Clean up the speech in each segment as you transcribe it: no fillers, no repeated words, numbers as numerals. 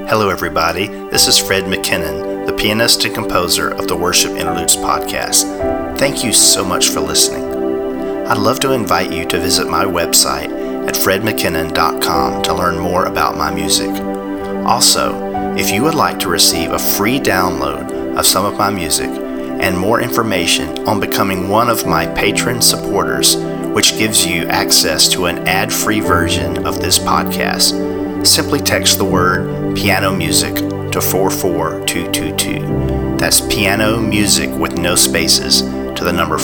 Hello everybody, this is Fred McKinnon, the pianist and composer of the Worship Interludes podcast. Thank you so much for listening. I'd love to invite you to visit my website at fredmckinnon.com to learn more about my music. Also, if you would like to receive a free download of some of my music and more information on becoming one of my patron supporters, which gives you access to an ad-free version of this podcast, simply text the word piano music to 44222. That's piano music with no spaces to the number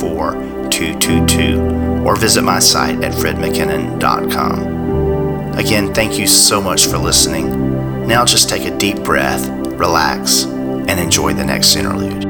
44222, or visit my site at fredmckinnon.com. Again, thank you so much for listening. Now just take a deep breath, relax, and enjoy the next interlude.